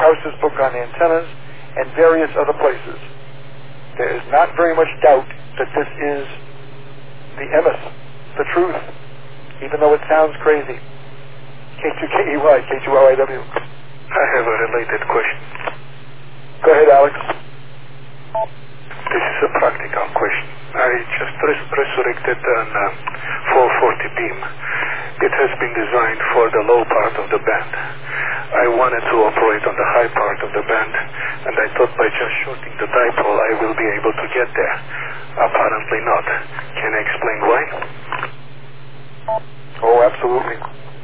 Krause's book on antennas, and various other places. There is not very much doubt that this is the emes, the truth, even though it sounds crazy. K2KEY, K2LIW. I have a related question. Go ahead, Alex. This is a practical question. I just resurrected an 440 beam. It has been designed for the low part of the band. I wanted to operate on the high part of the band, and I thought by just shorting the dipole I will be able to get there. Apparently not. Can I explain why? Oh, absolutely.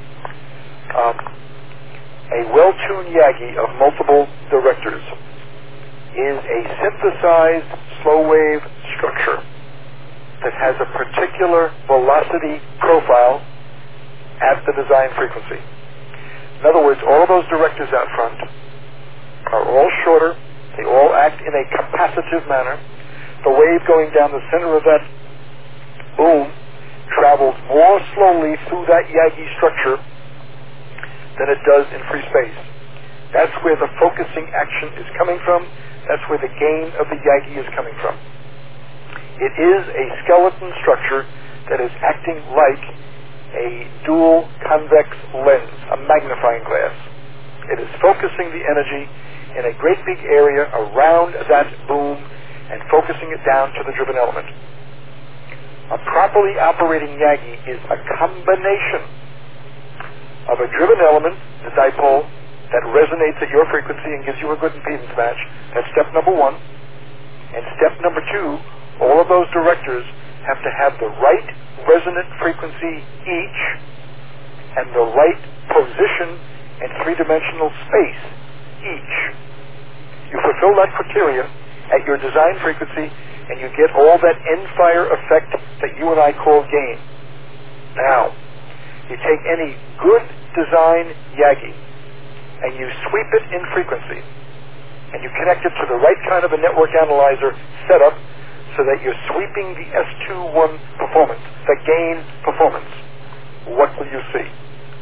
A well-tuned Yagi of multiple directors is a synthesized slow-wave structure that has a particular velocity profile at the design frequency. In other words, all of those directors out front are all shorter. They all act in a capacitive manner. The wave going down the center of that boom travels more slowly through that Yagi structure than it does in free space. That's where the focusing action is coming from. That's where the gain of the Yagi is coming from. It is a skeleton structure that is acting like a dual convex lens, a magnifying glass. It is focusing the energy in a great big area around that boom and focusing it down to the driven element. A properly operating Yagi is a combination of a driven element, the dipole, that resonates at your frequency and gives you a good impedance match. That's step number one. And step number two, all of those directors have to have the right resonant frequency each and the right position and three-dimensional space each. You fulfill that criteria at your design frequency and you get all that end-fire effect that you and I call gain. Now, you take any good design Yagi and you sweep it in frequency and you connect it to the right kind of a network analyzer setup so that you're sweeping the S21 performance, the gain performance. What will you see?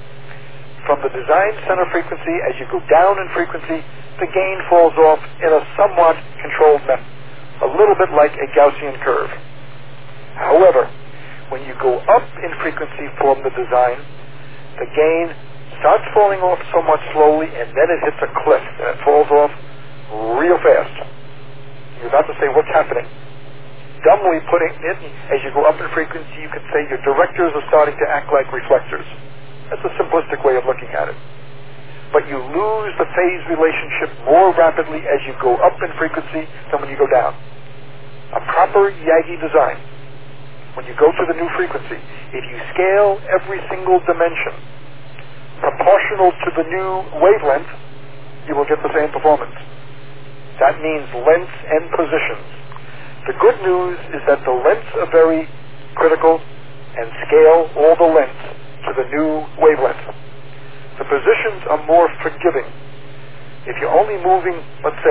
From the design center frequency, as you go down in frequency, the gain falls off in a somewhat controlled method, a little bit like a Gaussian curve. However, when you go up in frequency from the design, the gain starts falling off somewhat slowly, and then it hits a cliff, and it falls off real fast. You're about to say, what's happening? Dumbly putting it, as you go up in frequency, you could say your directors are starting to act like reflectors. That's a simplistic way of looking at it. But you lose the phase relationship more rapidly as you go up in frequency than when you go down. A proper Yagi design, when you go to the new frequency, if you scale every single dimension proportional to the new wavelength, you will get the same performance. That means lengths and positions. The good news is that the lengths are very critical and scale all the lengths to the new wavelength. The positions are more forgiving. If you're only moving, let's say,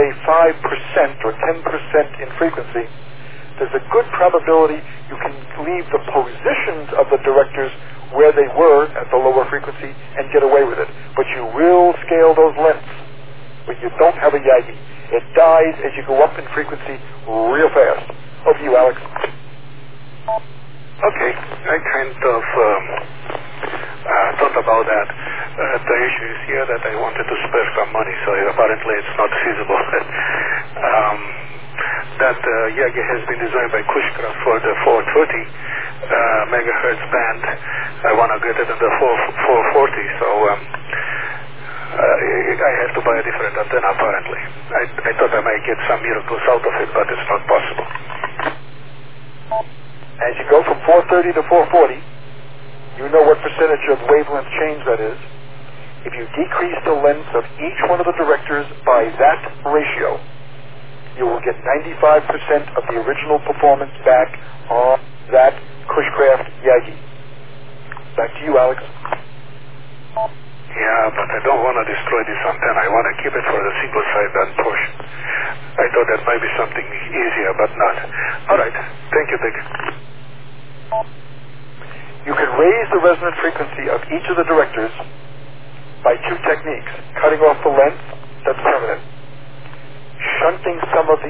5% or 10% in frequency, there's a good probability you can leave the positions of the directors where they were at the lower frequency and get away with it. But you will scale those lengths when you don't have a Yagi. It dies as you go up in frequency real fast. Over to you, Alex. Okay, I kind of thought about that. The issue is here that I wanted to spare some money, so apparently it's not feasible. That Yagi has been designed by Cushcraft for the 430 megahertz band. I want to get it in the 440, so I have to buy a different antenna apparently. I thought I might get some miracles out of it, but it's not possible. As you go from 430 to 440, you know what percentage of wavelength change that is. If you decrease the length of each one of the directors by that ratio, you will get 95% of the original performance back on that Cushcraft Yagi. Back to you, Alex. Yeah, but I don't want to destroy this antenna. I want to keep it for the single sideband portion. I thought that might be something easier, but not. All right. Thank you, Dick. You can raise the resonant frequency of each of the directors by two techniques. Cutting off the length, that's permanent.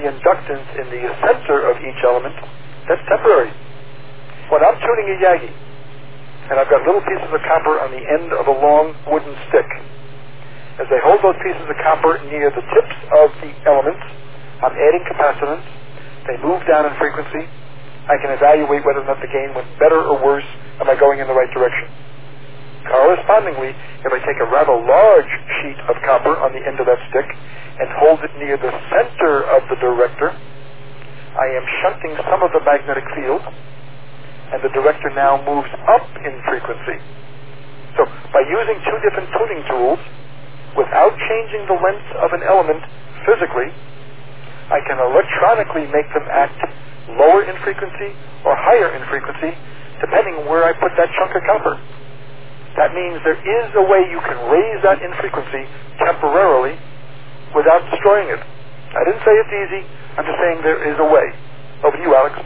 the inductance in the center of each element, that's temporary. When I'm tuning a Yagi, and I've got little pieces of copper on the end of a long wooden stick, as I hold those pieces of copper near the tips of the elements, I'm adding capacitance. They move down in frequency. I can evaluate whether or not the gain went better or worse. Am I going in the right direction? Correspondingly, if I take a rather large sheet of copper on the end of that stick and hold it near the center of the director, I am shunting some of the magnetic field, and the director now moves up in frequency. So by using two different tuning tools, without changing the length of an element physically, I can electronically make them act lower in frequency or higher in frequency, depending on where I put that chunk of copper. That means there is a way you can raise that in frequency temporarily without destroying it. I didn't say it's easy. I'm just saying there is a way. Over to you, Alex.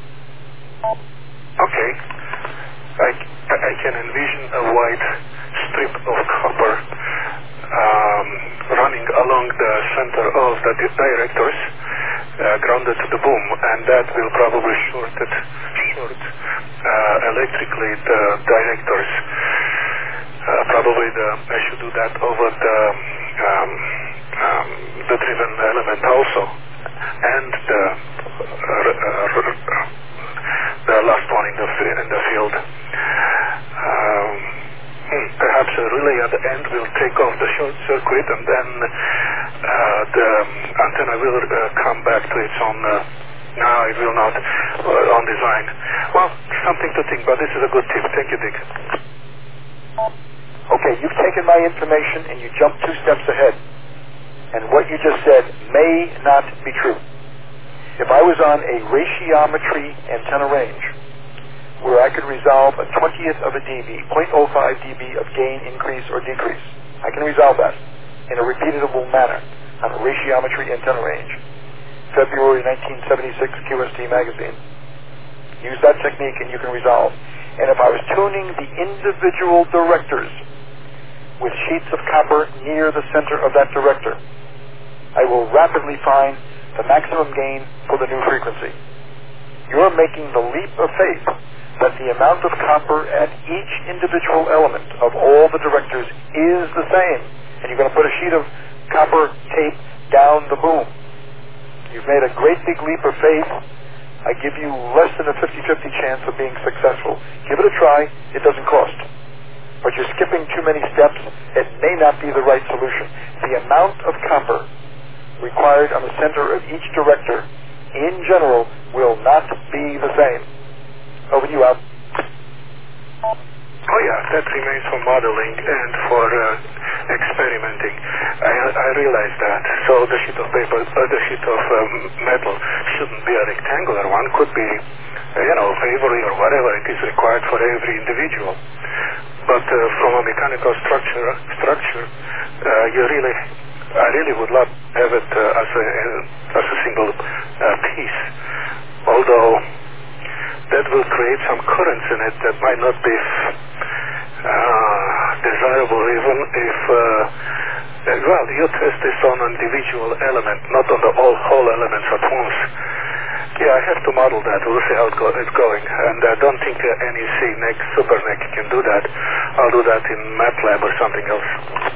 Okay. I can envision a white strip of copper running along the center of the directors, grounded to the boom, and that will probably short electrically the directors. Probably I should do that over the driven element also, and the last one in the field. Perhaps a relay at the end will take off the short circuit, and then the antenna will come back to its own. No, it will not on design. Well, something to think about. This is a good tip. Thank you, Dick. Okay, you've taken my information and you jumped 2 steps ahead. And what you just said may not be true. If I was on a ratiometry antenna range where I could resolve a 20th of a dB, 0.05 dB of gain increase or decrease, I can resolve that in a repeatable manner on a ratiometry antenna range. February 1976 QST magazine. Use that technique and you can resolve. And if I was tuning the individual directors with sheets of copper near the center of that director, I will rapidly find the maximum gain for the new frequency. You're making the leap of faith that the amount of copper at each individual element of all the directors is the same. And you're going to put a sheet of copper tape down the boom. You've made a great big leap of faith. I give you less than a 50-50 chance of being successful. Give it a try. It doesn't cost. But you're skipping too many steps. It may not be the right solution. The amount of copper required on the center of each director, in general, will not be the same. Over to you, Al. Oh yeah, that remains for modeling and for experimenting. I realize that. So the sheet of paper, the sheet of metal shouldn't be a rectangular one. Could be, Avery or whatever it is required for every individual. But from a mechanical structure, I really would love to have it as a single piece. Although that will create some currents in it that might not be desirable, even if you test this on an individual element, not on the whole elements at once. Yeah, I have to model that. We'll see how it's going. And I don't think NEC Super NEC can do that. I'll do that in MATLAB or something else.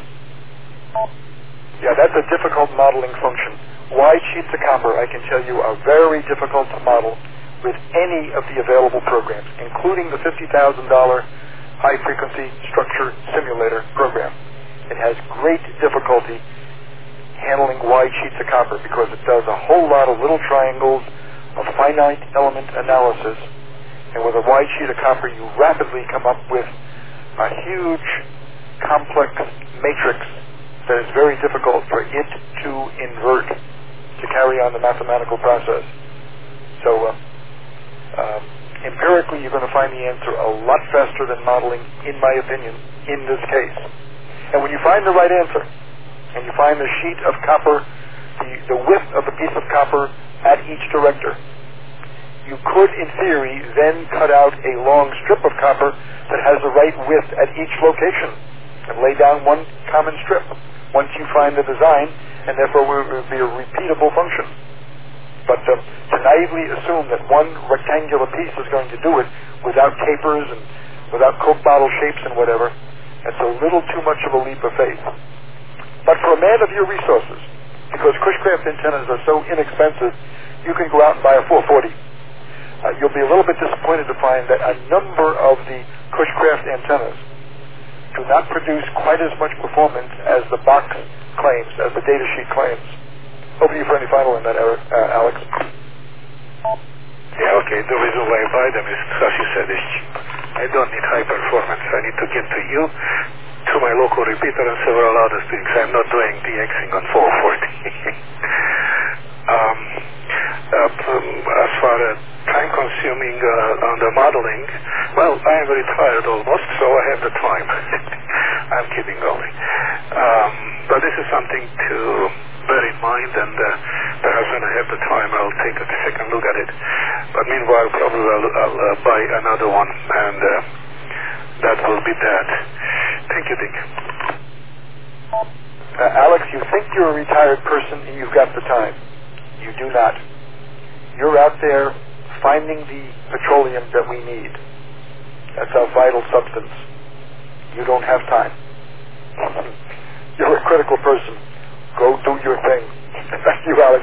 Yeah, that's a difficult modeling function. Wide sheets of copper, I can tell you, are very difficult to model with any of the available programs, including the $50,000 high-frequency structure simulator program. It has great difficulty handling wide sheets of copper because it does a whole lot of little triangles of finite element analysis. And with a wide sheet of copper, you rapidly come up with a huge, complex matrix that is very difficult for it to invert, to carry on the mathematical process. So empirically, you're going to find the answer a lot faster than modeling, in my opinion, in this case. And when you find the right answer, and you find the sheet of copper, the width of the piece of copper at each director, you could, in theory, then cut out a long strip of copper that has the right width at each location and lay down one common strip once you find the design, and therefore it will be a repeatable function. But to naively assume that one rectangular piece is going to do it without tapers and without Coke bottle shapes and whatever, that's a little too much of a leap of faith. But for a man of your resources, because Cushcraft antennas are so inexpensive, you can go out and buy a 440. You'll be a little bit disappointed to find that a number of the Cushcraft antennas do not produce quite as much performance as the box claims, as the data sheet claims. Over to you for any final on that, Alex. Yeah, okay. The reason why I buy them is, as you said, is cheap. I don't need high performance. I need to get to you, to my local repeater, and several other things. I'm not doing DXing on 440. As far as time consuming on the modeling, well, I am retired almost, so I have the time. I'm kidding only. But this is something to bear in mind, and perhaps when I have the time, I'll take a second look at it. But meanwhile, probably I'll buy another one, and that will be that. Thank you, Dick. Alex, you think you're a retired person and you've got the time. You do not. You're out there finding the petroleum that we need. That's our vital substance. You don't have time. You're a critical person. Go do your thing. Thank you, Alex.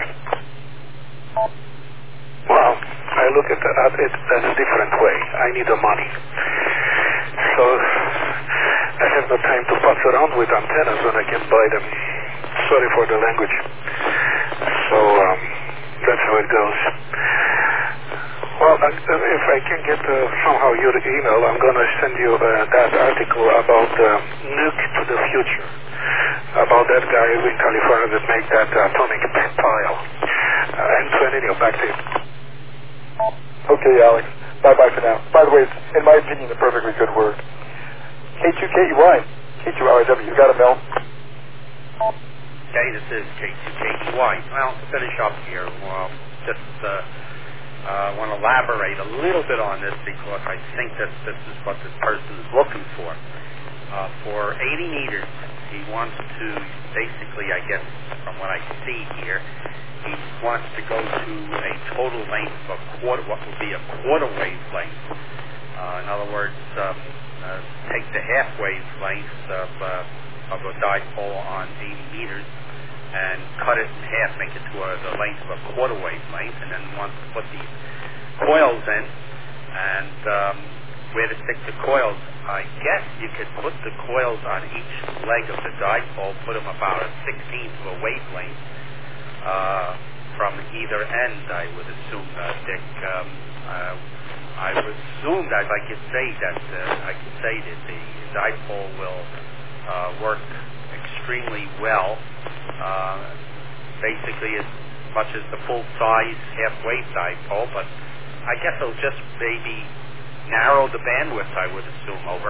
Well, I look at it as a different way. I need the money. So I have no time to fuss around with antennas when I can buy them. Sorry for the language. So that's how it goes. Well, if I can get somehow your email, I'm going to send you that article about Nuke to the Future, about that guy in California that made that atomic pile. And Antonio, back to you. Okay, Alex. Bye-bye for now. By the way, it's, in my opinion, a perfectly good word. K2KEY. K2RIW. You got it, Mel? Okay, this is K2KEY. Well, to finish up here, just want to elaborate a little bit on this because I think that this is what this person is looking for. For 80 meters, he wants to basically, I guess, from what I see here, he wants to go to a total length of what would be a quarter wavelength. In other words, take the half wavelength of a dipole on 80 meters and cut it in half, make it to the length of a quarter wavelength, and then wants to put the coils in and where to stick the coils. I guess you could put the coils on each leg of the dipole, put them about a 16th of a wavelength from either end, I would assume, Dick. I would assume that I could say that the dipole will work extremely well, basically as much as the full-size half-wave dipole, but I guess it'll just maybe narrow the bandwidth, I would assume, over.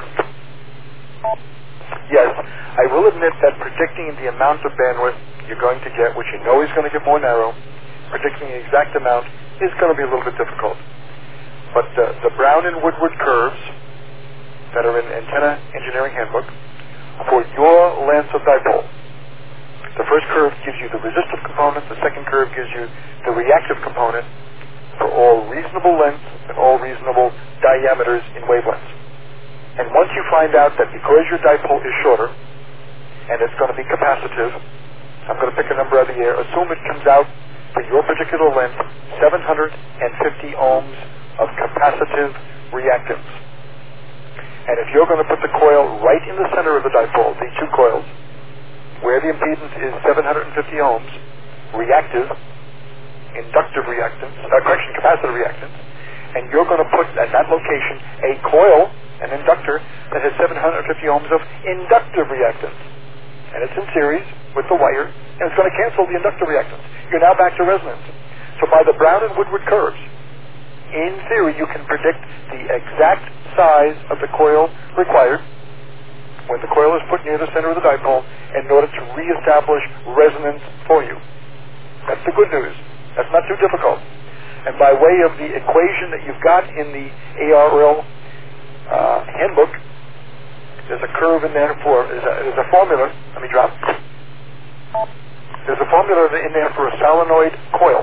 Yes, I will admit that predicting the amount of bandwidth you're going to get, which you know is going to get more narrow, predicting the exact amount is going to be a little bit difficult. But the Brown and Woodward curves that are in Antenna Engineering Handbook for your length of dipole, the first curve gives you the resistive component, the second curve gives you the reactive component for all reasonable lengths and all reasonable diameters in wavelengths. And once you find out that because your dipole is shorter and it's going to be capacitive, I'm going to pick a number out of the air, assume it comes out for your particular length 750 ohms of capacitive reactance. And if you're going to put the coil right in the center of the dipole, these two coils, where the impedance is 750 ohms, reactive, inductive reactance, capacitive reactance, and you're going to put at that location a coil, an inductor, that has 750 ohms of inductive reactance. And it's in series with the wire, and it's going to cancel the inductive reactance. You're now back to resonance. So by the Brown and Woodward curves, in theory, you can predict the exact size of the coil required when the coil is put near the center of the dipole in order to reestablish resonance for you. That's the good news. That's not too difficult. And by way of the equation that you've got in the ARL handbook, there's a curve in there there's a formula. Let me drop. There's a formula in there for a solenoid coil,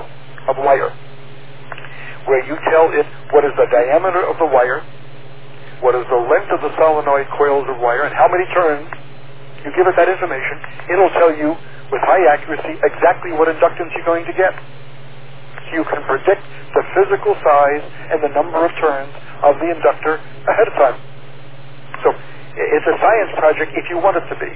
of wire, where you tell it what is the diameter of the wire, what is the length of the solenoid coils of wire, and how many turns. You give it that information, it'll tell you with high accuracy exactly what inductance you're going to get. So you can predict the physical size and the number of turns of the inductor ahead of time. So it's a science project if you want it to be.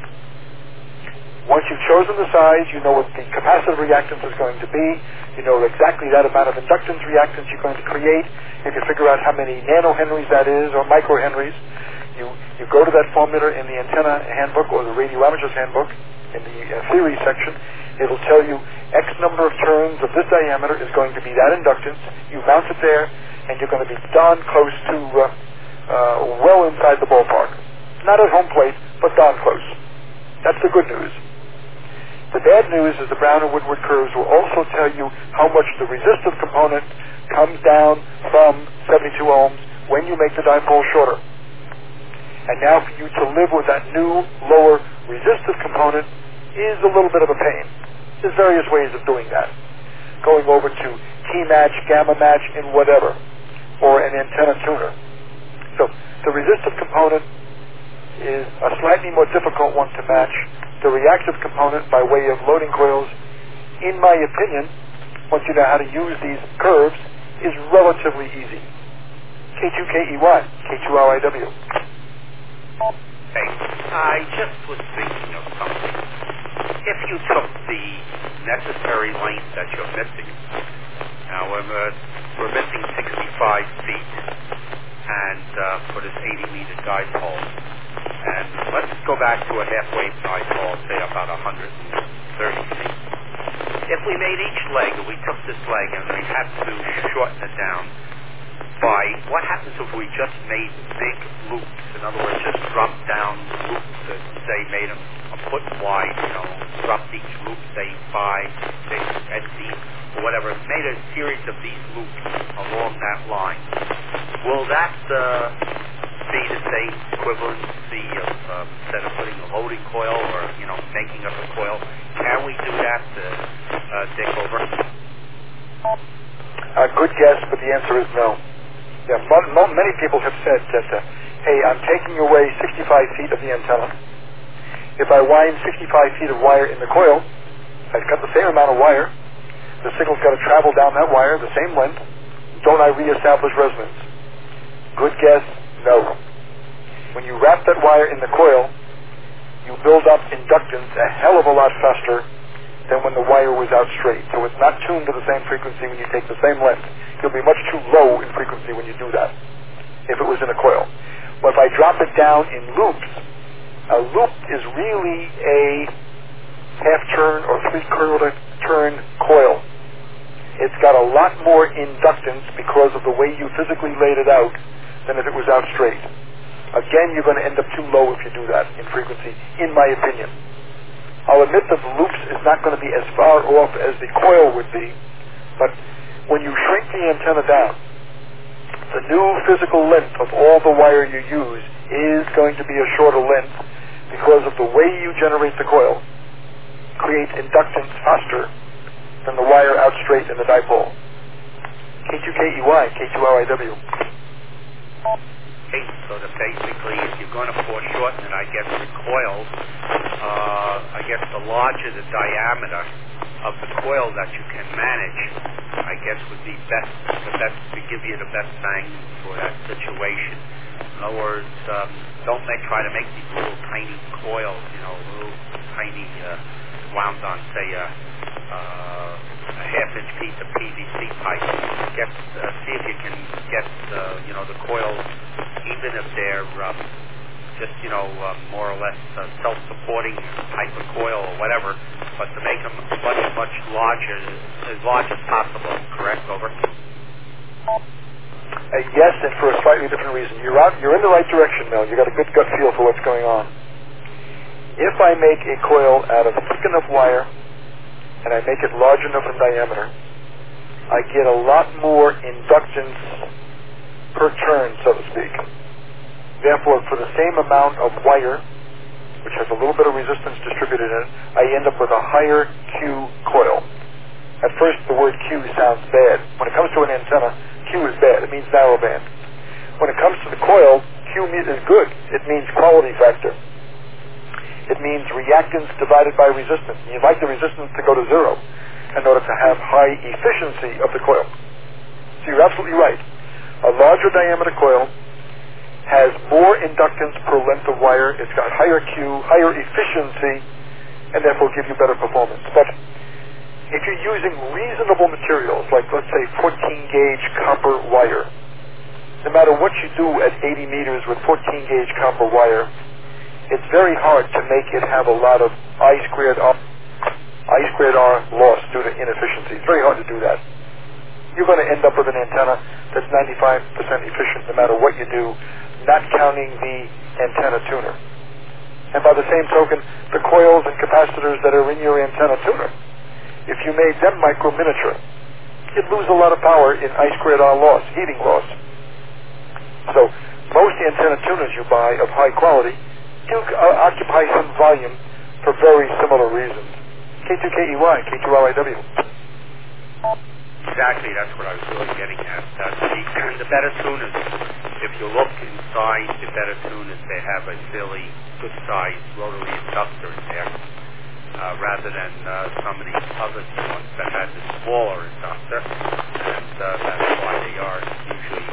Once you've chosen the size, you know what the capacitive reactance is going to be. You know exactly that amount of inductance reactance you're going to create. You can figure out how many nanohenries that is, or microhenries. You go to that formula in the antenna handbook or the radio amateur's handbook in the theory section. It'll tell you X number of turns of this diameter is going to be that inductance. You mount it there, and you're going to be darn close to well inside the ballpark. Not at home plate, but darn close. That's the good news. The bad news is the Brown and Woodward curves will also tell you how much the resistive component comes down from 72 ohms when you make the dipole shorter. And now for you to live with that new, lower resistive component is a little bit of a pain. There's various ways of doing that. Going over to T-match, gamma match, in whatever, or an antenna tuner. So the resistive component is a slightly more difficult one to match. The reactive component by way of loading coils, in my opinion, once you know how to use these curves, is relatively easy. K2KEY, K2RIW. Hey, I just was thinking of something. If you took the necessary length that you're missing, now we're missing 65 feet, and for this 80-meter dipole, and let's go back to a half-wave dipole, say about 130 feet. If we made each leg, and we took this leg and we had to shorten it down by, what happens if we just made big loops? In other words, just dropped down loops that, say, made them a foot wide, dropped each loop, say, 5, 6, 10 feet, or whatever, made a series of these loops along that line. Will that be the same equivalency of instead of putting a loading coil or making up a coil? Can we do that, Dick, over? Good guess, but the answer is no. Yeah, many people have said that, hey, I'm taking away 65 feet of the antenna. If I wind 65 feet of wire in the coil, I've got the same amount of wire. The signal's got to travel down that wire, the same length. Don't I reestablish resonance? Good guess, no. When you wrap that wire in the coil, you build up inductance a hell of a lot faster than when the wire was out straight. So it's not tuned to the same frequency when you take the same length. It'll be much too low in frequency when you do that, if it was in a coil. But if I drop it down in loops, a loop is really a half-turn or three-quarter turn coil. It's got a lot more inductance because of the way you physically laid it out than if it was out straight. Again, you're going to end up too low if you do that in frequency, in my opinion. I'll admit that the loops is not going to be as far off as the coil would be, but when you shrink the antenna down, the new physical length of all the wire you use is going to be a shorter length because of the way you generate the coil creates inductance faster than the wire out straight in the dipole. K2KEY, K2RIW. Okay, so that basically, if you're going to foreshorten it, I guess the coil, I guess the larger the diameter of the coil that you can manage, I guess would be best to give you the best bang for that situation. In other words, don't try to make these little tiny coils, little tiny wound on, say, a half-inch piece of PVC pipe. See if you can get the coils, even if they're just more or less self-supporting type of coil or whatever, but to make them much larger, as large as possible. Correct? Over. Yes, and for a slightly different reason. You're in the right direction, Mel. You got a good gut feel for what's going on. If I make a coil out of thick enough wire and I make it large enough in diameter, I get a lot more inductance per turn, so to speak. Therefore, for the same amount of wire, which has a little bit of resistance distributed in it, I end up with a higher Q coil. That's first the word Q sounds bad. When it comes to an antenna, Q is bad. It means narrowband. When it comes to the coil, Q is good. It means quality factor. It means reactance divided by resistance. You'd like the resistance to go to zero in order to have high efficiency of the coil. So you're absolutely right. A larger diameter coil has more inductance per length of wire. It's got higher Q, higher efficiency, and therefore give you better performance. But if you're using reasonable materials, like let's say 14 gauge copper wire, no matter what you do at 80 meters with 14 gauge copper wire, it's very hard to make it have a lot of I squared R loss due to inefficiency. It's very hard to do that. You're going to end up with an antenna that's 95% efficient no matter what you do, not counting the antenna tuner. And by the same token, the coils and capacitors that are in your antenna tuner, if you made them micro-miniature, you'd lose a lot of power in I squared R loss, heating loss. So most antenna tuners you buy of high quality do occupy some volume for very similar reasons. K2KEY, K2RIW. Exactly, that's what I was really getting at. The better tuners, if you look inside the better tuners, they have a fairly good-sized rotary inductor in there, rather than some of these other ones that had the smaller inductor, and that's why they are usually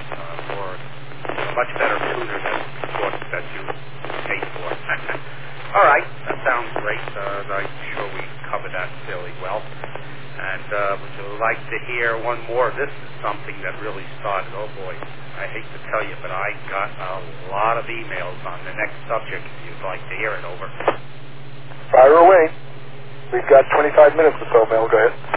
much better tuner than the sorts that you pay for. All right, that sounds great. I'm sure we covered that fairly well. And would you like to hear one more? This is something that really started, oh boy, I hate to tell you, but I got a lot of emails on the next subject if you'd like to hear it over. Fire away. We've got 25 minutes or so, Mel. Go ahead.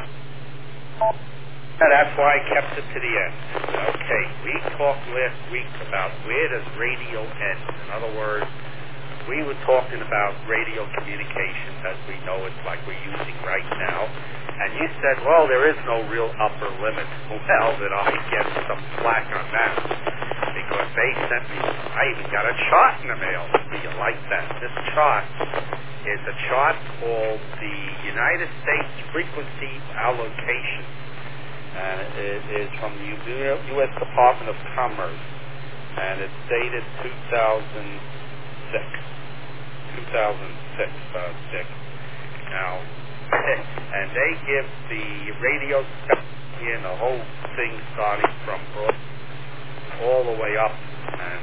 And that's why I kept it to the end. Okay, we talked last week about where does radio end. In other words, we were talking about radio communications as we know it, like we're using right now. And you said, well, there is no real upper limit. Well, that I get some flack on that. Because they sent me, I even got a chart in the mail. Do you like that? This chart is a chart called the United States Frequency Allocation. And it is from the U.S. Department of Commerce. And it's dated 2006. Now, and they give the radio spectrum, the whole thing starting from all the way up. And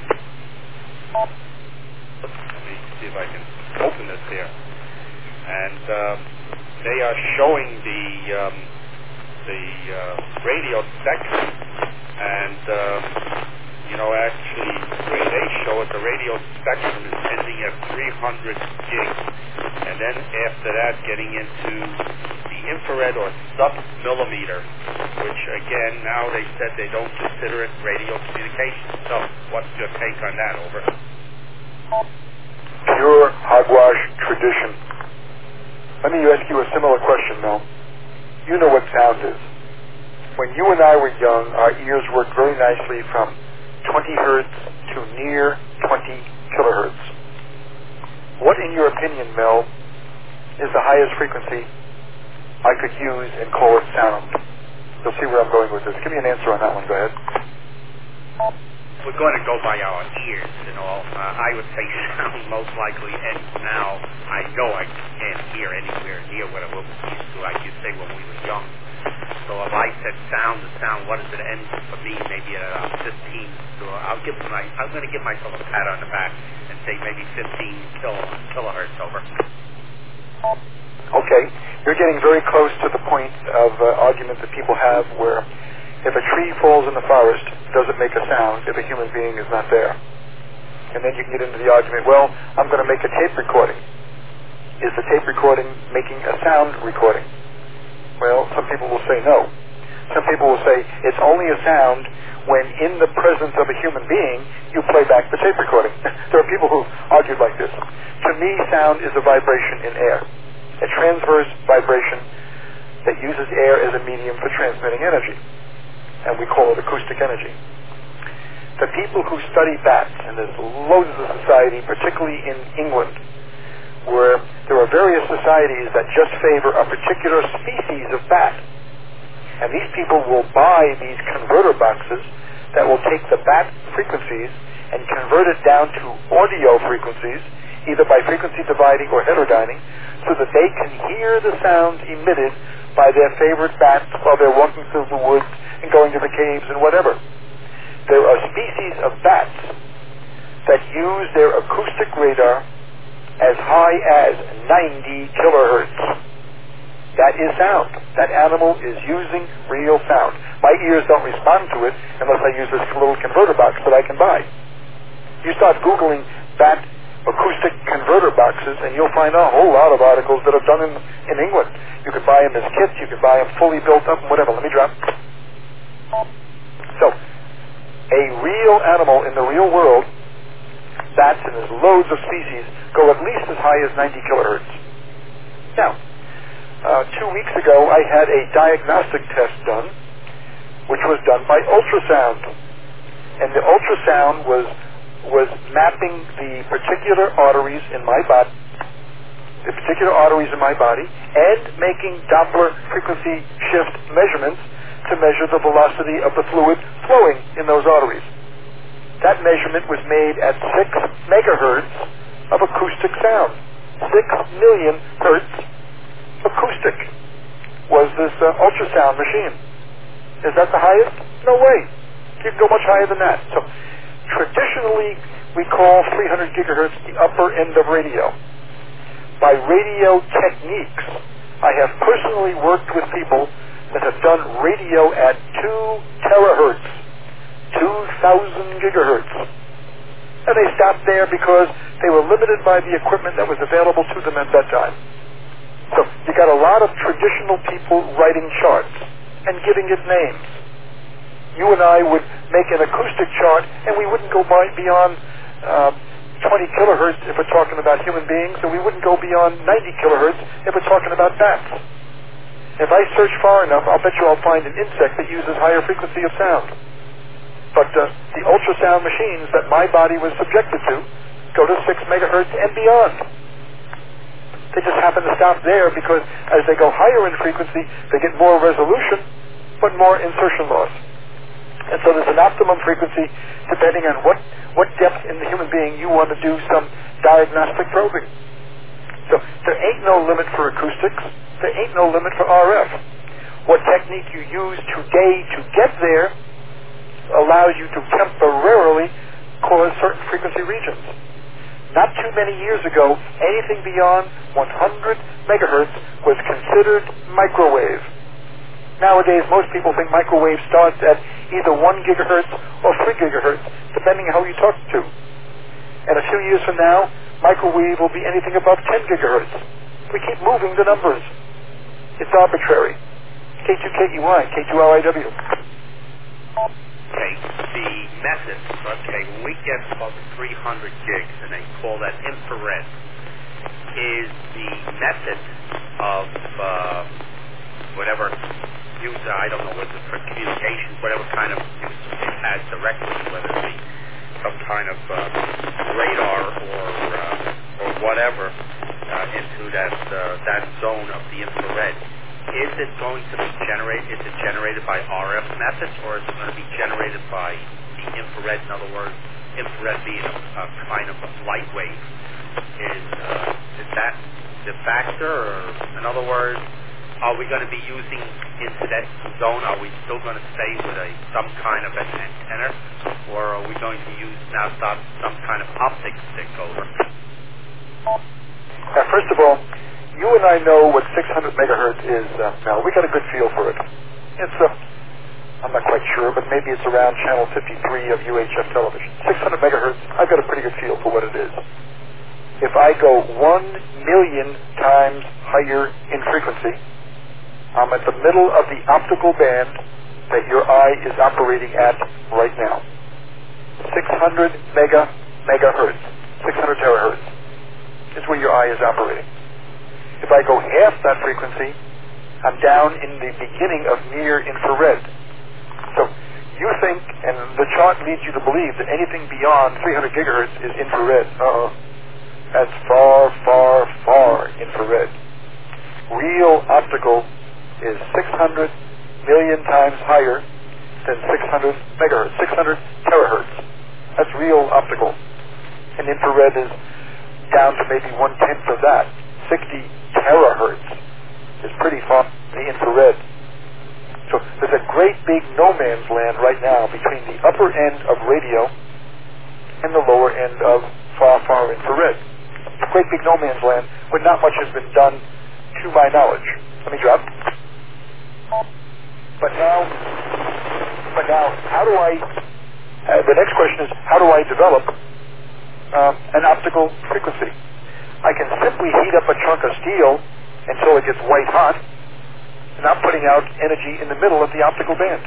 let me see if I can open this here. And they are showing the radio spectrum, and actually, the way they show it, the radio spectrum is ending at 300 gigs, and then after that, getting into the infrared or sub-millimeter, which again, now they said they don't consider it radio communication. So, what's your take on that? Over. Pure hogwash tradition. Let me ask you a similar question, Mel. You know what sound is. When you and I were young, our ears worked very nicely from 20 hertz to near 20 kilohertz. What, in your opinion, Mel, is the highest frequency I could use and call it sound? You'll see where I'm going with this. Give me an answer on that one. Go ahead. We're going to go by our ears and all. I would say sound most likely ends now. I know I can't hear anywhere near what we used to, like you say, when we were young. So if I said sound, what does it end for me? Maybe at 15. So I'm going to give myself a pat on the back and say maybe 15 kilohertz over. Okay, you're getting very close to the point of argument that people have where if a tree falls in the forest, does it make a sound if a human being is not there? And then you can get into the argument, well, I'm going to make a tape recording. Is the tape recording making a sound recording? Well, some people will say no. Some people will say it's only a sound when in the presence of a human being you play back the tape recording. There are people who argued like this. To me, sound is a vibration in air. A transverse vibration that uses air as a medium for transmitting energy. And we call it acoustic energy. The people who study bats, and there's loads of society, particularly in England, where there are various societies that just favor a particular species of bat. And these people will buy these converter boxes that will take the bat frequencies and convert it down to audio frequencies, either by frequency dividing or heterodyning, so that they can hear the sounds emitted by their favorite bats while they're walking through the woods and going to the caves and whatever. There are species of bats that use their acoustic radar as high as 90 kilohertz. That is sound. That animal is using real sound. My ears don't respond to it unless I use this little converter box that I can buy. You start Googling bat acoustic converter boxes and you'll find a whole lot of articles that are done in England. You can buy them as kits, you can buy them fully built up and whatever. Let me drop. So, a real animal in the real world, bats, and there's loads of species, go at least as high as 90 kilohertz. Now, 2 weeks ago I had a diagnostic test done, which was done by ultrasound. And the ultrasound was mapping the particular arteries in my body, and making Doppler frequency shift measurements to measure the velocity of the fluid flowing in those arteries. That measurement was made at 6 megahertz of acoustic sound. 6 million hertz acoustic was this ultrasound machine. Is that the highest? No way. You can go much higher than that. So traditionally, we call 300 gigahertz the upper end of radio. By radio techniques, I have personally worked with people that have done radio at 2 terahertz, 2,000 gigahertz. And they stopped there because they were limited by the equipment that was available to them at that time. So you got a lot of traditional people writing charts and giving it names. You and I would make an acoustic chart, and we wouldn't go beyond 20 kilohertz if we're talking about human beings, and we wouldn't go beyond 90 kilohertz if we're talking about bats. If I search far enough, I'll bet you I'll find an insect that uses higher frequency of sound. But the ultrasound machines that my body was subjected to go to 6 megahertz and beyond. They just happen to stop there because as they go higher in frequency, they get more resolution, but more insertion loss. And so there's an optimum frequency depending on what depth in the human being you want to do some diagnostic probing. So there ain't no limit for acoustics. There ain't no limit for RF. What technique you use today to get there allows you to temporarily cause certain frequency regions. Not too many years ago, anything beyond 100 megahertz was considered microwave. Nowadays, most people think microwave starts at either 1 gigahertz or 3 gigahertz, depending on how you talk to. And a few years from now, microwave will be anything above 10 gigahertz. We keep moving the numbers. It's arbitrary. K2KEY, K2RIW. Okay, the method, when we get above 300 gigs, and they call that infrared, is the method of whatever use, I don't know, whether it's for communications, whatever kind of use it has directly, whether it be some kind of radar or whatever into that zone of the infrared. Is it going to be generated? Is it generated by RF methods, or is it going to be generated by the infrared? In other words, infrared being a kind of a light wave. Is that the factor, or in other words, are we going to be using into that zone? Are we still going to stay with some kind of an antenna, or are we going to use now some kind of optics decoder? Now, first of all, you and I know what 600 megahertz is now. We got a good feel for it. It's, I'm not quite sure, but maybe it's around channel 53 of UHF television. 600 megahertz, I've got a pretty good feel for what it is. If I go 1 million times higher in frequency, I'm at the middle of the optical band that your eye is operating at right now. 600 megahertz, 600 terahertz is where your eye is operating. If I go half that frequency, I'm down in the beginning of near infrared. So you think, and the chart leads you to believe, that anything beyond 300 gigahertz is infrared. That's far, far, far infrared. Real optical is 600 million times higher than 600 megahertz, 600 terahertz. That's real optical. And infrared is down to maybe 1/10 of that. 60 terahertz is pretty far from the infrared. So there's a great big no man's land right now between the upper end of radio and the lower end of far, far infrared. A great big no man's land where not much has been done to my knowledge. Let me drop. But now, how do I, the next question is, how do I develop an optical frequency? I can simply heat up a chunk of steel until it gets white hot, and I'm putting out energy in the middle of the optical band.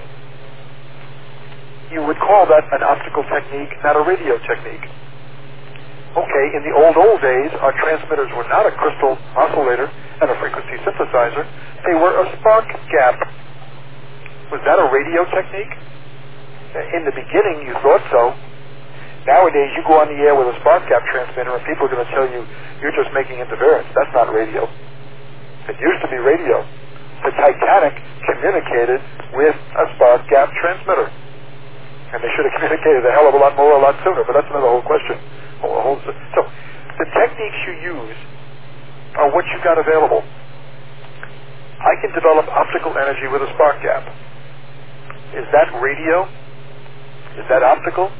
You would call that an optical technique, not a radio technique. Okay, in the old days, our transmitters were not a crystal oscillator and a frequency synthesizer. They were a spark gap. Was that a radio technique? In the beginning, you thought so. Nowadays, you go on the air with a spark gap transmitter, and people are going to tell you, you're just making interference. That's not radio. It used to be radio. The Titanic communicated with a spark gap transmitter. And they should have communicated a hell of a lot more a lot sooner, but that's another whole question. So, the techniques you use are what you got available. I can develop optical energy with a spark gap. Is that radio? Is that optical?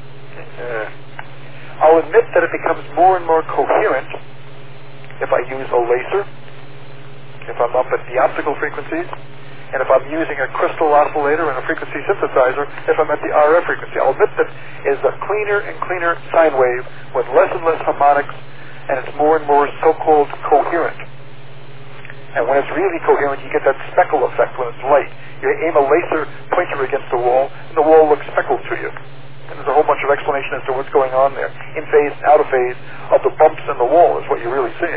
I'll admit that it becomes more and more coherent if I use a laser, if I'm up at the optical frequencies, and if I'm using a crystal oscillator and a frequency synthesizer, if I'm at the RF frequency. I'll admit that is a cleaner and cleaner sine wave with less and less harmonics, and it's more and more so-called coherent. And when it's really coherent, you get that speckle effect when it's light. You aim a laser pointer against the wall, and the wall looks speckled to you. And there's a whole bunch of explanation as to what's going on there. In phase and out of phase of the bumps in the wall is what you're really seeing.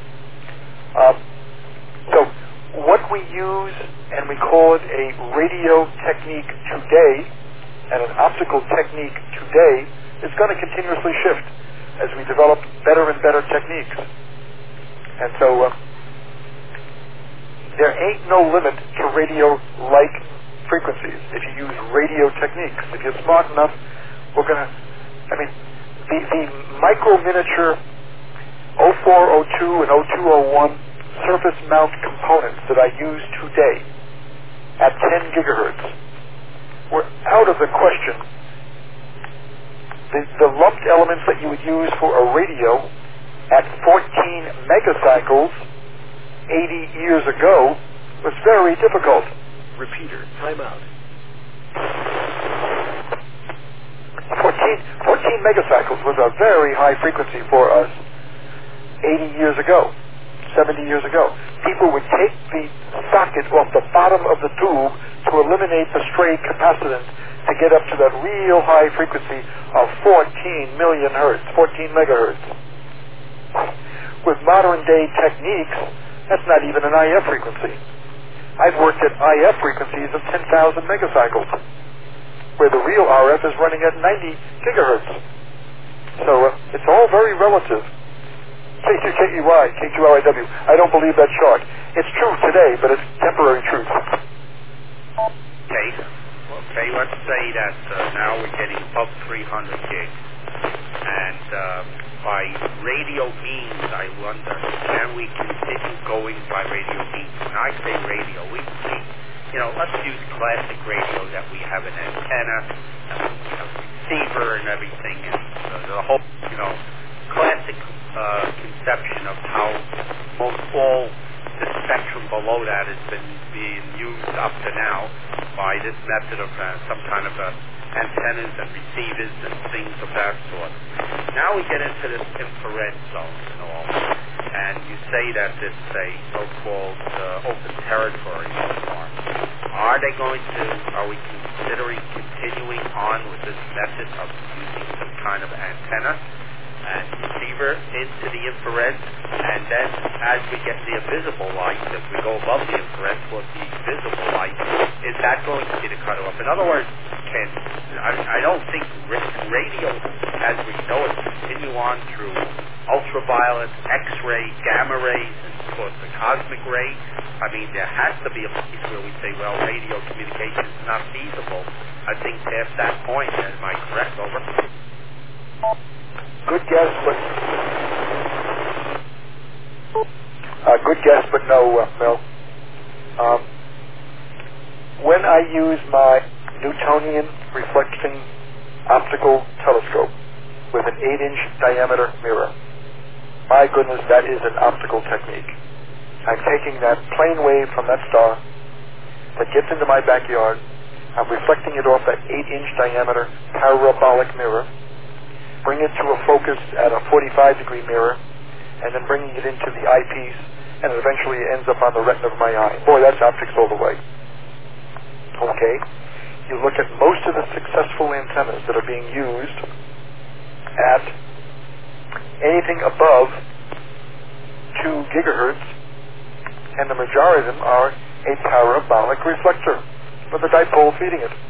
So what we use, and we call it a radio technique today, and an optical technique today, is going to continuously shift as we develop better and better techniques. And so there ain't no limit to radio-like frequencies if you use radio techniques. If you're smart enough, we're going to, the micro-miniature 0402 and 0201 surface mount components that I use today at 10 gigahertz were out of the question. The lumped elements that you would use for a radio at 14 megacycles 80 years ago was very difficult. Repeater, timeout. 14 megacycles was a very high frequency for us 80 years ago, 70 years ago. People would take the socket off the bottom of the tube to eliminate the stray capacitance to get up to that real high frequency of 14 million hertz, 14 megahertz. With modern day techniques, that's not even an IF frequency. I've worked at IF frequencies of 10,000 megacycles, where the real RF is running at 90 gigahertz. So it's all very relative. K2KEY, K2LIW. I don't believe that chart. It's true today, but it's temporary truth. Okay, let's say that now we're getting above 300 gigs. And by radio means, I wonder, can we continue going by radio means? When I say radio, we let's use classic radio that we have an antenna, receiver and everything, and the whole, classic conception of how most all the spectrum below that has been being used up to now by this method of some kind of antennas and receivers and things of that sort. Now we get into this infrared zone and all, and you say that it's a so-called open territory so far. Are we considering continuing on with this method of using some kind of antenna and receiver into the infrared, and then as we get the invisible light, if we go above the infrared towards the visible light, is that going to be the cutoff? In other words, I don't think radio, as we know it, continue on through ultraviolet, X-ray, gamma rays, and of course the cosmic ray. I mean, there has to be a place where we say, well, radio communication is not feasible. I think past that point, am I correct? Over. Good guess, but no, Mel. When I use my Newtonian reflecting optical telescope with an 8-inch diameter mirror, my goodness, that is an optical technique. I'm taking that plane wave from that star that gets into my backyard. I'm reflecting it off that 8-inch diameter parabolic mirror, bring it to a focus at a 45-degree mirror, and then bringing it into the eyepiece, and eventually it ends up on the retina of my eye. Boy, that's optics all the way. Okay? You look at most of the successful antennas that are being used at anything above 2 gigahertz, and the majority of them are a parabolic reflector with a dipole feeding it.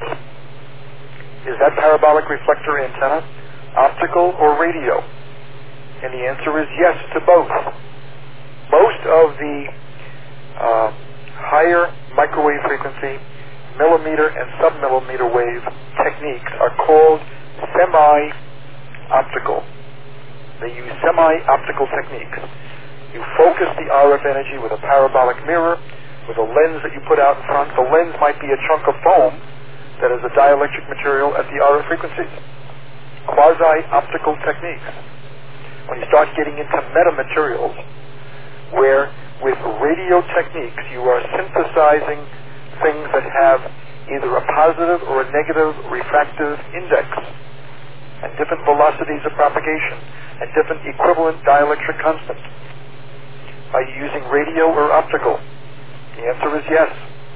Is that parabolic reflector antenna optical or radio? And the answer is yes to both. Most of the higher microwave frequency, millimeter and submillimeter wave techniques are called semi-optical. They use semi-optical techniques. You focus the RF energy with a parabolic mirror, with a lens that you put out in front. The lens might be a chunk of foam that is a dielectric material at the RF frequencies. Quasi-optical techniques. When you start getting into metamaterials, where with radio techniques you are synthesizing things that have either a positive or a negative refractive index, and different velocities of propagation, and different equivalent dielectric constants. Are you using radio or optical? The answer is yes.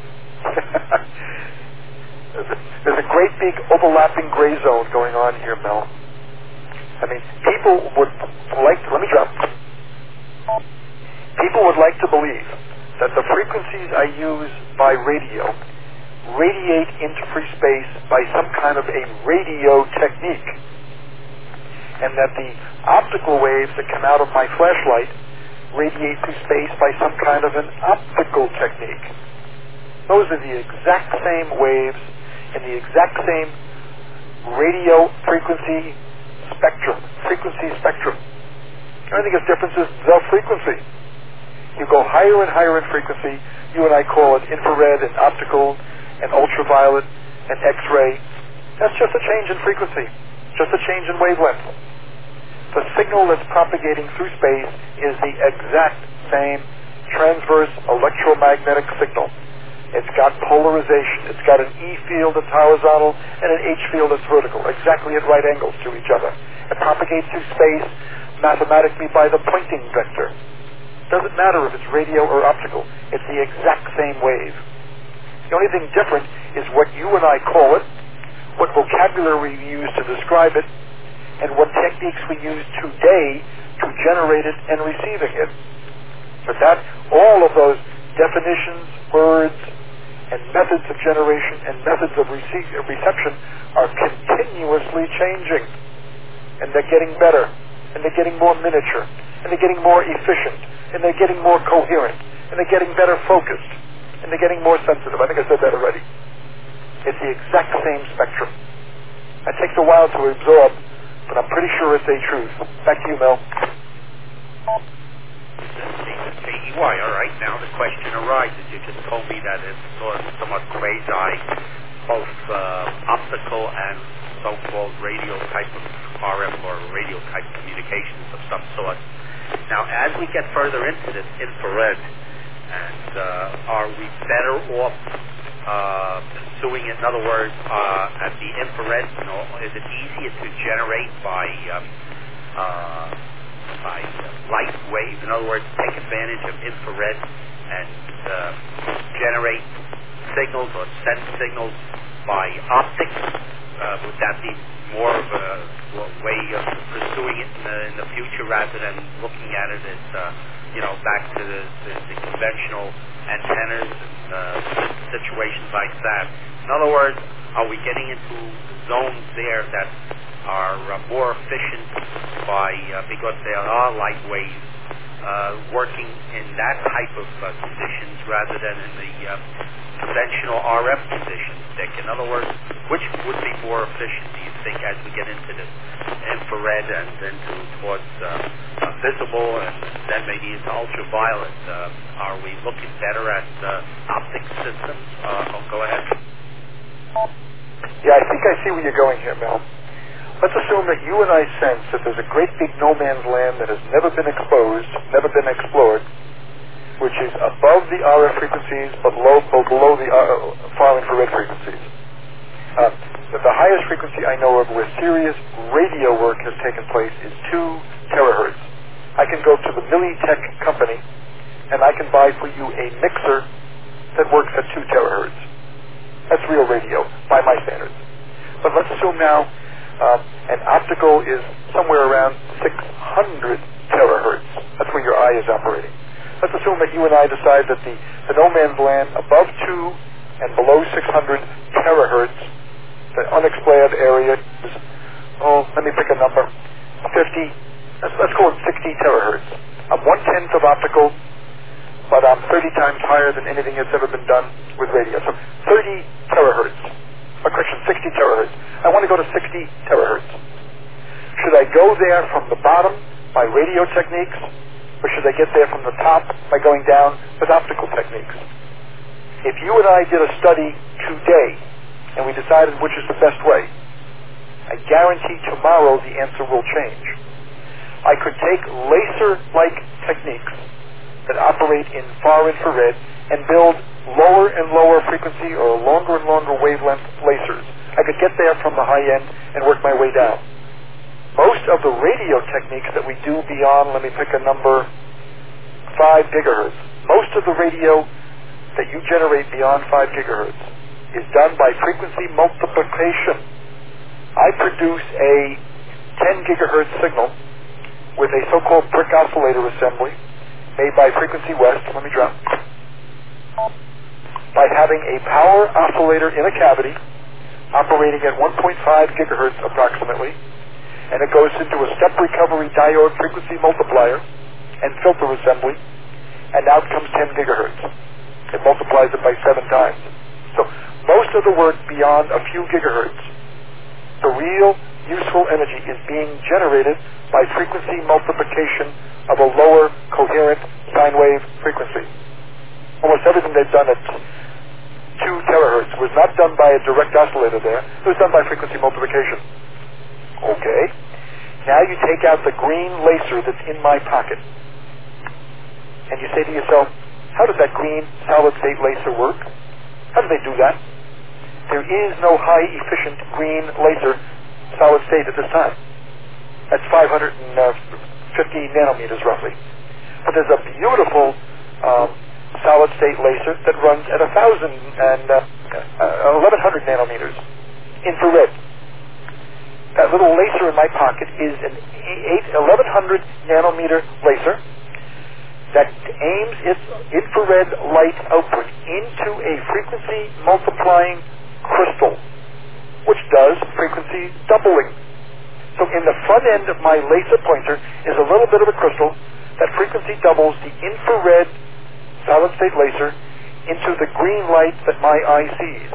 There's a great big overlapping gray zone going on here, Mel. I mean, people would like to, people would like to believe that the frequencies I use by radio radiate into free space by some kind of a radio technique, and that the optical waves that come out of my flashlight radiate through space by some kind of an optical technique. Those are the exact same waves in the exact same radio frequency spectrum. The only thing that's different is the frequency. You go higher and higher in frequency. You and I call it infrared and optical and ultraviolet and X-ray. That's just a change in frequency, just a change in wavelength. The signal that's propagating through space is the exact same transverse electromagnetic signal. It's got polarization. It's got an E field that's horizontal and an H field that's vertical, exactly at right angles to each other. It propagates through space mathematically by the Poynting vector. Doesn't matter if it's radio or optical. It's the exact same wave. The only thing different is what you and I call it, what vocabulary we use to describe it, and what techniques we use today to generate it and receiving it. But that, all of those definitions, words, and methods of generation and methods of reception are continuously changing. And they're getting better, and they're getting more miniature, and they're getting more efficient, and they're getting more coherent, and they're getting better focused, and they're getting more sensitive. I think I said that already. It's the exact same spectrum. It takes a while to absorb, but I'm pretty sure it's a truth. Back to you, Mel. Why? All right. Now the question arises. You just told me that it's somewhat quasi, both optical and so-called radio type of RF or radio type communications of some sort. Now, as we get further into this infrared, and are we better off pursuing it? In other words, at the infrared, is it easier to generate by light waves? In other words, take advantage of infrared and generate signals or send signals by optics? Would that be more of a way of pursuing it in the future rather than looking at it as, back to the conventional antennas and situations like that? In other words, are we getting into zones there that are more efficient because there are light waves working in that type of conditions rather than in the conventional RF conditions, Dick? In other words, which would be more efficient, do you think, as we get into the infrared and then towards visible and then maybe into ultraviolet? Are we looking better at optic systems? Go ahead. Yeah, I think I see where you're going here, Mel. Let's assume that you and I sense that there's a great big no man's land that has never been exposed, never been explored, which is above the RF frequencies but below the far infrared frequencies. The highest frequency I know of where serious radio work has taken place is 2 terahertz. I can go to the Millitech company and I can buy for you a mixer that works at 2 terahertz. That's real radio by my standards. But let's assume now an optical is somewhere around 600 terahertz. That's where your eye is operating. Let's assume that you and I decide that the no man's land above 2 and below 600 terahertz, the unexplored area is, let me pick a number, 50, let's call it 60 terahertz. I'm 1/10 of optical, but I'm 30 times higher than anything that's ever been done with radio. So 30 terahertz. Correction, 60 terahertz. I want to go to 60 terahertz. Should I go there from the bottom by radio techniques, or should I get there from the top by going down with optical techniques? If you and I did a study today, and we decided which is the best way, I guarantee tomorrow the answer will change. I could take laser-like techniques that operate in far infrared and build lower and lower frequency or longer and longer wavelength lasers. I could get there from the high end and work my way down. Most of the radio techniques that we do beyond, let me pick a number, 5 gigahertz, most of the radio that you generate beyond 5 gigahertz is done by frequency multiplication. I produce a 10 gigahertz signal with a so-called brick oscillator assembly made by Frequency West. Let me drop. By having a power oscillator in a cavity operating at 1.5 gigahertz approximately, and it goes into a step recovery diode frequency multiplier and filter assembly, and out comes 10 gigahertz. It multiplies it by 7 times. So most of the work beyond a few gigahertz, the real useful energy is being generated by frequency multiplication of a lower coherent sine wave frequency. Almost everything they've done at 2 terahertz was not done by a direct oscillator there. It was done by frequency multiplication. Okay. Now you take out the green laser that's in my pocket, and you say to yourself, how does that green solid-state laser work? How do they do that? There is no high-efficient green laser solid-state at this time. That's 550 nanometers roughly. But there's a beautiful solid-state laser that runs at 1100 nanometers, infrared. That little laser in my pocket is an 1100 nanometer laser that aims its infrared light output into a frequency multiplying crystal, which does frequency doubling. So in the front end of my laser pointer is a little bit of a crystal that frequency doubles the infrared solid-state laser into the green light that my eye sees.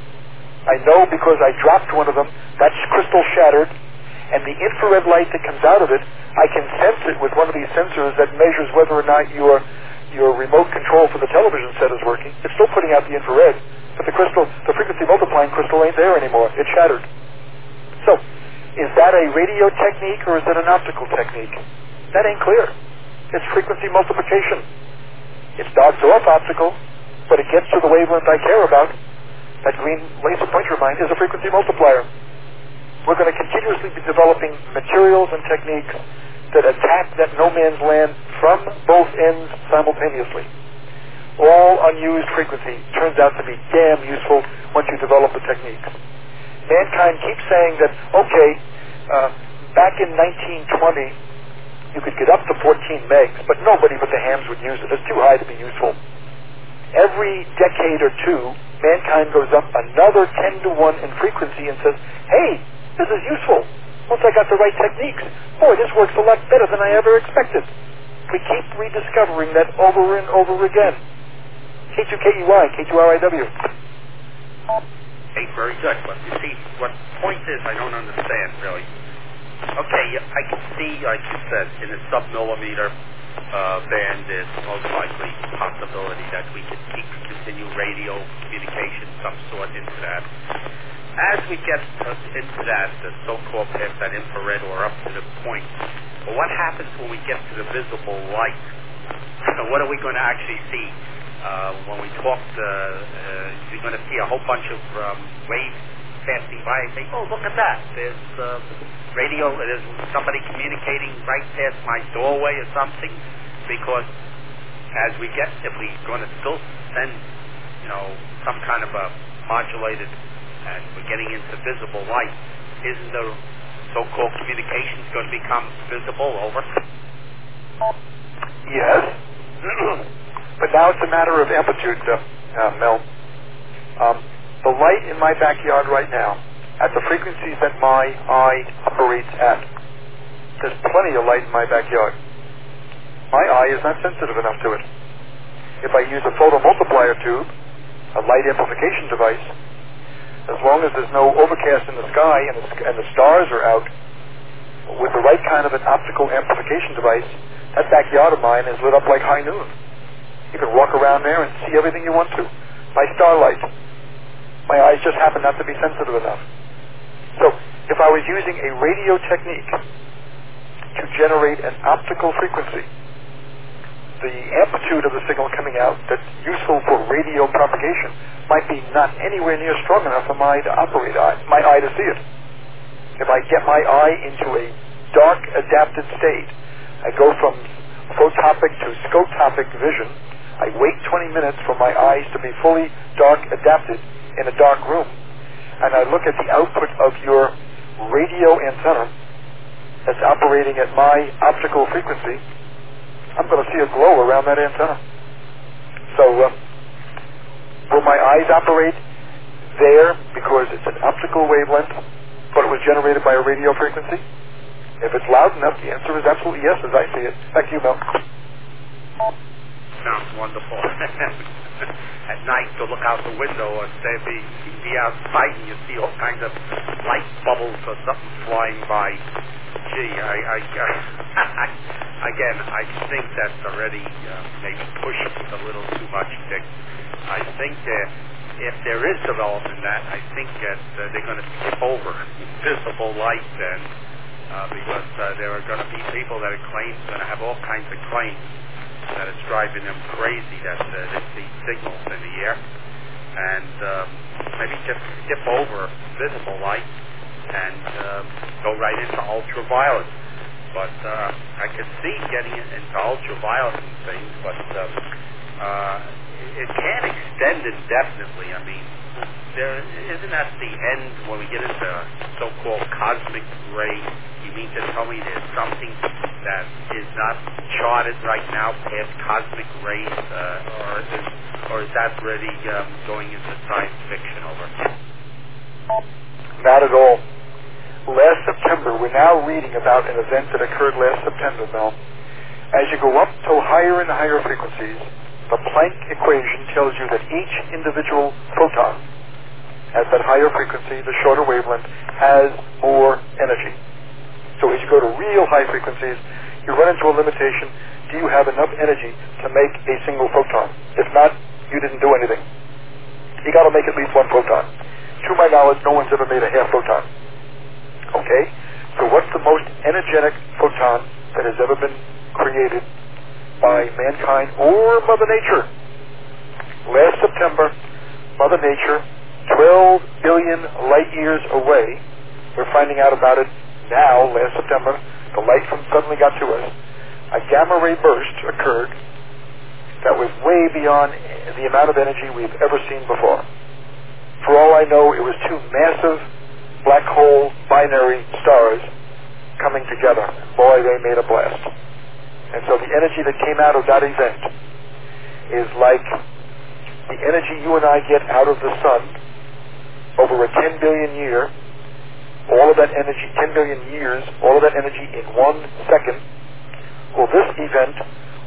I know because I dropped one of them, that's crystal shattered, and the infrared light that comes out of it, I can sense it with one of these sensors that measures whether or not your remote control for the television set is working. It's still putting out the infrared, but the frequency multiplying crystal ain't there anymore. It's shattered. So, is that a radio technique or is it an optical technique? That ain't clear. It's frequency multiplication. It starts off optical, but it gets to the wavelength I care about. That green laser pointer of mine is a frequency multiplier. We're going to continuously be developing materials and techniques that attack that no man's land from both ends simultaneously. All unused frequency turns out to be damn useful once you develop the techniques. Mankind keeps saying that, okay, back in 1920, you could get up to 14 megs, but nobody but the hams would use it. It's too high to be useful. Every decade or two, mankind goes up another 10 to 1 in frequency and says, hey, this is useful. Once I got the right techniques, boy, this works a lot better than I ever expected. We keep discovering that over and over again. K2KEY, K2RIW. Hey, very good. But you see, what the point is, I don't understand, really. Okay, I can see, like you said, in the sub-millimeter band, there's most likely a possibility that we could continue radio communication of some sort into that. As we get into that, the so-called past that infrared or up to the point, well, what happens when we get to the visible light? What are we going to actually see? When we talk, you're going to see a whole bunch of waves passing by and say, oh, look at that. There's radio, there's somebody communicating right past my doorway or something. Because as we get, if we're going to still send, some kind of a modulated, and we're getting into visible light, isn't the so-called communications going to become visible? Over? Yes. But now it's a matter of amplitude, Mel. The light in my backyard right now, at the frequencies that my eye operates at, there's plenty of light in my backyard. My eye is not sensitive enough to it. If I use a photomultiplier tube, a light amplification device, as long as there's no overcast in the sky and the stars are out, with the right kind of an optical amplification device, that backyard of mine is lit up like high noon. You can walk around there and see everything you want to. By starlight. My eyes just happen not to be sensitive enough. So, if I was using a radio technique to generate an optical frequency, the amplitude of the signal coming out that's useful for radio propagation might be not anywhere near strong enough for my eye to see it. If I get my eye into a dark adapted state, I go from photopic to scotopic vision. I wait 20 minutes for my eyes to be fully dark adapted in a dark room, and I look at the output of your radio antenna that's operating at my optical frequency. I'm going to see a glow around that antenna. So, will my eyes operate there because it's an optical wavelength, but it was generated by a radio frequency? If it's loud enough, the answer is absolutely yes, as I see it. Back to you, Mel. Sounds wonderful. At night, to look out the window or say be outside and you see all kinds of light bubbles or something flying by. Gee, again, I think that's already maybe pushing a little too much, Dick. I think that if there is development in that, I think that they're going to skip over visible light then, because there are going to be people that are going to have all kinds of claims that it's driving them crazy that they see signals in the air, and maybe just skip over visible light and go right into ultraviolet. But I could see getting into ultraviolet and things, but it can't extend indefinitely. I mean, isn't that the end when we get into so-called cosmic ray? You mean to tell me there's something that is not charted right now past cosmic rays, or is that really going into science fiction? Over? Not at all. Last September, we're now reading about an event that occurred last September, Mel. As you go up to higher and higher frequencies, the Planck equation tells you that each individual photon at that higher frequency, the shorter wavelength, has more energy. So as you go to real high frequencies, you run into a limitation. Do you have enough energy to make a single photon? If not, you didn't do anything. You got to make at least one photon. To my knowledge, no one's ever made a half photon. Okay? So what's the most energetic photon that has ever been created by mankind or Mother Nature? Last September, Mother Nature, 12 billion light years away, we're finding out about it now, last September, the light from suddenly got to us. A gamma ray burst occurred that was way beyond the amount of energy we've ever seen before. For all I know, it was two massive black hole binary stars coming together. Boy, they made a blast. And so the energy that came out of that event is like the energy you and I get out of the sun over a 10 billion year, all of that energy, 10 billion years, all of that energy in 1 second. Well, this event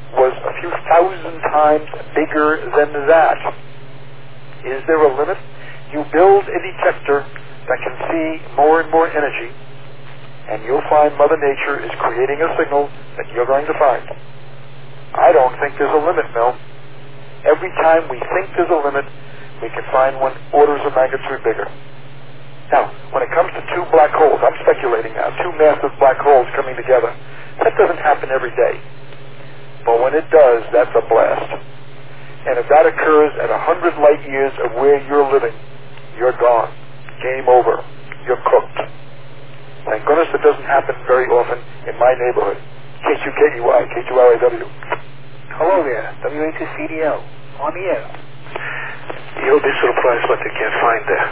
was a few thousand times bigger than that. Is there a limit? You build a detector that can see more and more energy, and you'll find Mother Nature is creating a signal that you're going to find. I don't think there's a limit, Mel. Every time we think there's a limit, we can find one orders of magnitude bigger. Now, when it comes to two black holes, I'm speculating now, two massive black holes coming together, that doesn't happen every day. But when it does, that's a blast. And if that occurs at 100 light years of where you're living, you're gone. Game over. You're cooked. Thank goodness it doesn't happen very often in my neighborhood. KQKEY, K2LAW. Hello there, WH2CDL, on the air. You'll be surprised what you can find there.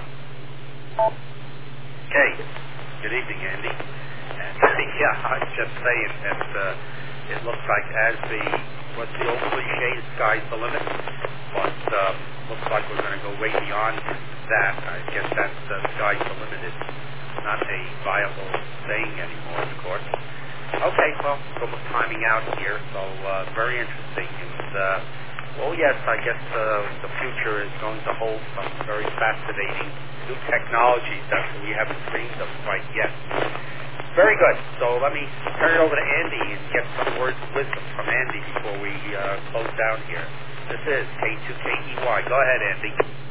Okay. Good evening, Andy. And, yeah, I was just saying that it looks like what's the old cliche, the sky's the limit, but looks like we're going to go way beyond that. I guess that's sky's the limit. It's not a viable saying anymore, of course. Okay, well, so we're timing out here, so very interesting. And, well, yes, I guess the future is going to hold some very fascinating new technologies that we haven't dreamed of quite yet. Very good. So let me turn it over to Andy and get some words of wisdom from Andy before we close down here. This is K2KEY. Go ahead, Andy.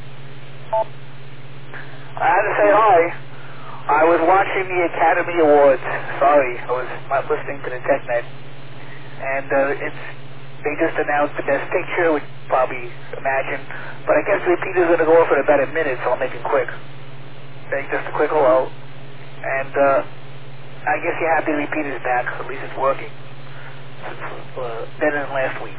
I had to say hi. I was watching the Academy Awards. Sorry, I was not listening to the TechNet. And they just announced the Best Picture, which you probably imagine. But I guess Repeater's going to go off in about a minute, so I'll make it quick. Say just a quick hello. And I guess you're happy Repeater's back. At least it's working. Better than last week.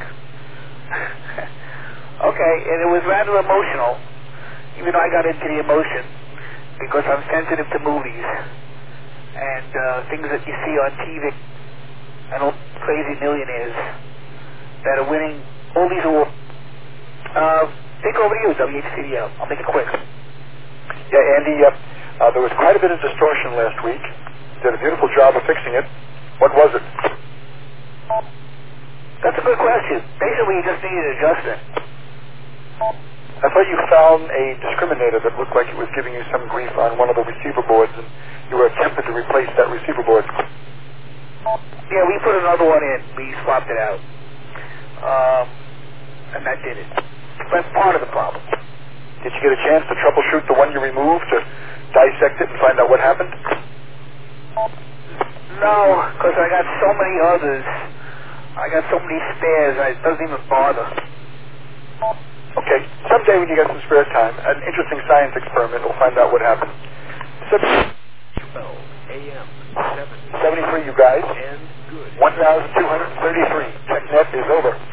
Okay, and it was rather emotional, even though I got into the emotion, because I'm sensitive to movies and things that you see on TV and all crazy millionaires that are winning all these awards. Take over to you, WHCDL. I'll make it quick. Yeah, Andy, there was quite a bit of distortion last week. Did a beautiful job of fixing it. What was it? That's a good question. Basically, you just needed adjustment. I thought you found a discriminator that looked like it was giving you some grief on one of the receiver boards, and you were attempting to replace that receiver board. Yeah, we put another one in. We swapped it out. And that did it. That's part of the problem. Did you get a chance to troubleshoot the one you removed, to dissect it and find out what happened? No, because I got so many others. I got so many spares, it doesn't even bother. Okay, someday when you get some spare time, an interesting science experiment will find out what happened. 12 a.m. 73, you guys. And good. 1,233. TechNet is over.